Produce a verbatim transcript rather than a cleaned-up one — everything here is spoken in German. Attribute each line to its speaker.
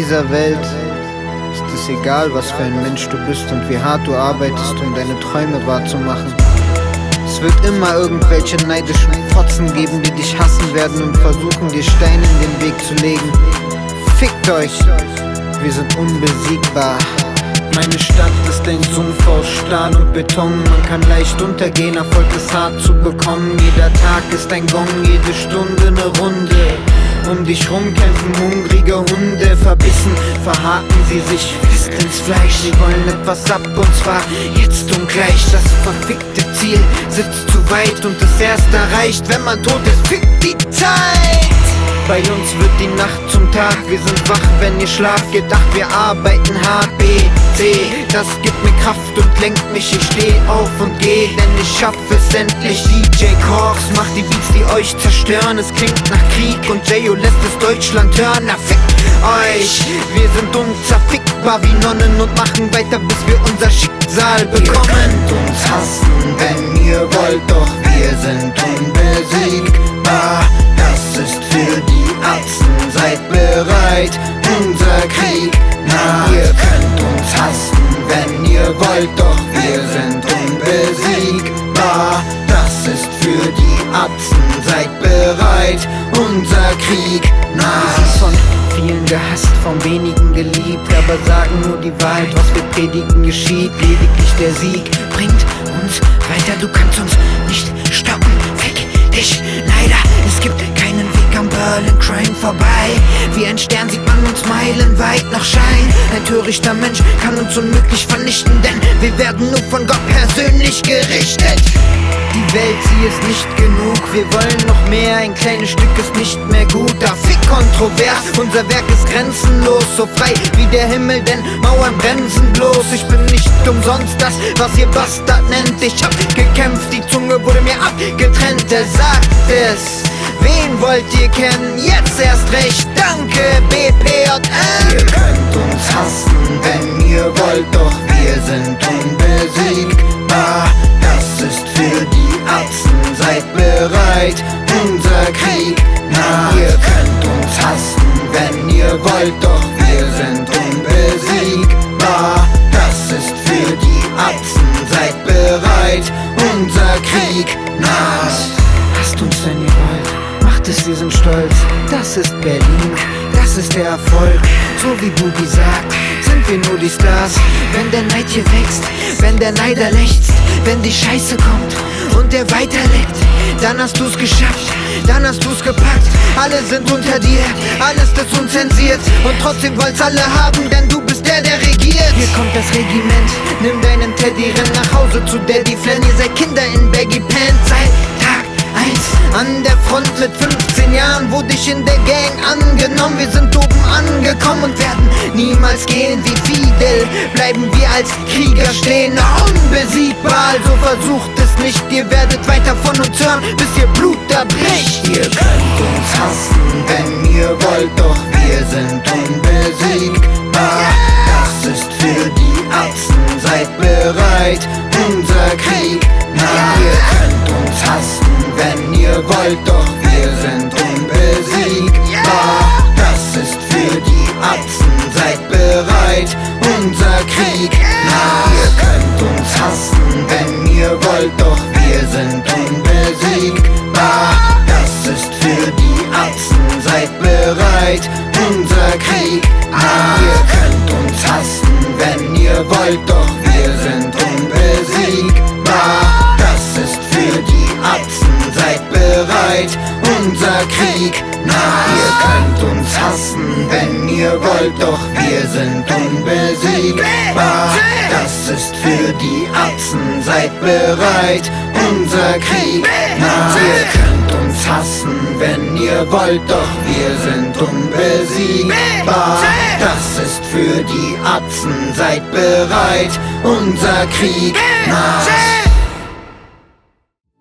Speaker 1: dieser Welt ist es egal, was für ein Mensch du bist und wie hart du arbeitest, um deine Träume wahrzumachen. Es wird immer irgendwelche neidischen Fotzen geben, die dich hassen werden und versuchen, dir Steine in den Weg zu legen. Fickt euch, wir sind unbesiegbar. Meine Stadt ist ein Sumpf aus Stahl und Beton. Man kann leicht untergehen, Erfolg ist hart zu bekommen. Jeder Tag ist ein Gong, jede Stunde eine Runde. Um dich rum kämpfen hungrige Hunde. Verbissen verhaken sie sich fest ins Fleisch. Sie wollen etwas ab und zwar jetzt und gleich. Das verfickte Ziel sitzt zu weit und ist erst erreicht, wenn man tot ist. Fickt die Zeit! Bei uns wird die Nacht zum Tag, wir sind wach, wenn ihr schlaft. Gedacht, wir arbeiten hart, B, C. Das gibt mir Kraft und lenkt mich, ich steh auf und geh, denn ich schaff es endlich. D J Cox macht die Beats, die euch zerstören. Es klingt nach Krieg und J O lässt es Deutschland hören. Na fick euch, wir sind unzerfickbar wie Nonnen und machen weiter, bis wir unser Schicksal bekommen.
Speaker 2: Ihr könnt uns hassen, wenn ihr wollt, doch wir sind unbesiegbar. Das ist für die Atzen, seid bereit, unser Krieg naht. Ihr könnt uns hassen, wenn ihr wollt, doch wir sind unbesiegbar. Das ist für die Atzen, seid bereit, unser Krieg naht.
Speaker 1: Von vielen gehasst, von wenigen geliebt, aber sagen nur die Wahrheit, was wir predigen geschieht. Lediglich der Sieg bringt uns weiter, du kannst uns nicht stoppen, fick dich leider. Es gibt keinen Weg am Berlin Crime vorbei. Wie ein Stern sieht man uns meilenweit noch scheinen. Ein törichter Mensch kann uns unmöglich vernichten, denn wir werden nur von Gott persönlich gerichtet. Die Welt, sie ist nicht genug, wir wollen noch mehr. Ein kleines Stück ist nicht mehr gut, da fick kontrovers. Unser Werk ist grenzenlos, so frei wie der Himmel, denn Mauern bremsen bloß. Ich bin nicht umsonst das, was ihr Bastard nennt. Ich hab gekämpft, die Zunge wurde mir abgetrennt. Er sagt es, wen wollt ihr kennen? Jetzt erst recht, danke B P J M.
Speaker 2: Ihr könnt uns hassen, wenn ihr wollt, doch wir sind unbesiegbar. Das ist für die Atzen, seid bereit, unser Krieg naht. Ihr könnt uns hassen, wenn ihr wollt, doch wir sind unbesiegbar. Das ist für die Atzen, seid bereit, unser Krieg naht.
Speaker 1: Hasst uns, wenn ihr wollt, macht es, wir sind stolz. Das ist Berlin, das ist der Erfolg. So wie Boogie sagt, sind wir nur die Stars. Wenn der Neid hier wächst, wenn der Neider lechzt, wenn die Scheiße kommt und der weiterlebt, dann hast du's geschafft, dann hast du's gepackt. Alle sind unter dir, alles ist unzensiert und trotzdem wollt's alle haben, denn du bist der, der regiert. Hier kommt das Regiment, nimm deinen Teddy, renn nach Hause zu Daddy Flan. Ihr seid Kinder in Baggy Pants, seit Tag eins an der Front. Mit fünfzehn Jahren wurde ich in der Gang angenommen. Wir sind oben angekommen und werden niemals gehen. Wie Fidel bleiben wir als Krieger stehen, unbesiegbar. Also versucht es nicht, ihr werdet weiter von uns hören, bis ihr Blut erbricht.
Speaker 2: Ihr könnt uns hassen, wenn ihr wollt, doch wir sind unbesiegbar. Das ist für die Atzen, seid bereit, unser Krieg naht. Ihr könnt uns hassen, wenn ihr wollt, doch wir sind unbesiegbar. Das ist für die Atzen, seid bereit, unser Krieg naht. Ihr könnt uns hassen, wenn ihr wollt, doch wir sind unbesiegbar. Das ist für die Atzen, seid bereit, unser Krieg naht. Ihr könnt uns hassen, wenn ihr wollt, doch wir sind unbesiegbar. Das ist für die Atzen, seid bereit, unser Krieg naht. Ihr könnt uns hassen, wenn ihr wollt, doch wir sind unbesiegbar. Das ist für die Atzen, seid bereit, unser Krieg naht. Ihr könnt uns hassen, wenn ihr wollt, doch wir sind unbesiegbar. Das ist für die Atzen, seid bereit, unser Krieg naht.